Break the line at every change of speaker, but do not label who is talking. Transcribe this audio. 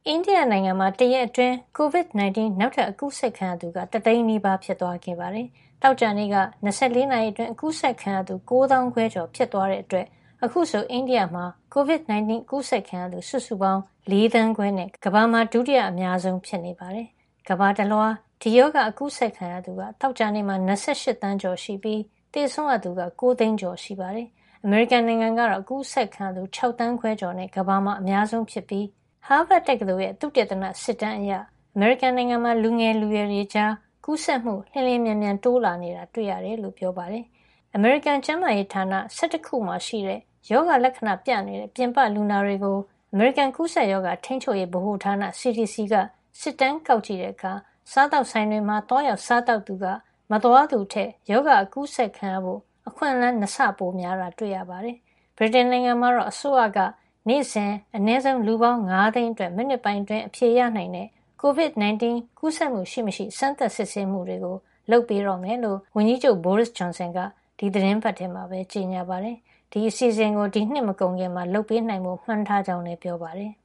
အိန္ဒိယနိုင်ငံမှာတရက်အတွင်း COVID-19 နောက်ထပ်အကူးစက်ခံရသူက1 သိန်းနီးပါးဖြစ်သွားခဲ့ပါတယ်။သောကြာနေ့က24 နာရီအတွင်းအကူးစက်ခံရသူ9,500 ကျော်ဖြစ်သွားတဲ့အတွက်အခုဆိုအိန္ဒိယမှာ COVID-19 အကူးစက်ခံရသူစုစုပေါင်း4 သန်းခွဲနဲ့ကမ္ဘာမှာဒုတိယအများဆုံးဖြစ်နေပါတယ်။ကမ္ဘာတလွှားဒီရောဂါအကူးစက်ခံရသူကသောကြာနေ့မှာ28 သန်းကျော်ရှိပြီးသေဆုံးရသူက9 သိန်းကျော်ရှိပါတယ်။အမေရိကန်နိုင်ငံကတော့အကူးစက်ခံရသူ6 သန်းခွဲကျော်နဲ့ကမ္ဘာမှာအများဆုံးဖြစ်ပြီးHarvard တက္ကသိုလ်ရဲ့သုတေသနစစ်တမ်းအရအမေရိကန်နိုင်ငံမှာလူငယ်လူရွယ်တွေကြားကူးစက်မှုလျင်လျင်မြန်မြန်တိုးလာနေတာတွေ့ရတယ်လို့ပြောပါတယ်။အမေရိကန်ကျန်းမာရေးဌာန11ခုမှာရှိတဲ့ရောဂါလက္ခဏာပြနေတဲ့ပြင်ပလူနာတွေကိုအမေရိကန်ကူးစက်ရောဂါထိန်းချုပ်ရေးဗဟိုဌာန CDC ကစစ်တမ်းကောက်ကြည့်တဲ့အခါစားတောက်ဆိုင်တွေမှာသွားရောက်စားတောက်သူကမသွားသူထက်ရောဂါအကူးစက်ခံရဖို့အခွင့်အလမ်း2ဆပိုများတာတွေ့ရပါတယ်။ဗြိတိန်နိုင်ငံမှာတော့အစိုးရကနေ့စဉ်အနည်းဆုံးလူပေါင်း9 သိန်းအတွက်မိနစ်ပိုင်းအတွင်းအဖြေရနိုင်တဲ့ COVID-19 ကူးစက်မှုရှိမရှိစမ်းသပ်စစ်ဆေးမှုတွေကိုလုပ်ပေးတော့မယ်လို့ဝန်ကြီးချုပ် Boris Johnson ကဒီသတင်းပတ်ထဲမှာပဲကြေညာပါတယ်။ဒီအစီအစဉ်ကိုဒီနှစ်မကုန်ခင်မှာလုပ်ပေးနိုင်ဖို့မှန်းထားကြောင်းလည်းပြောပါတယ်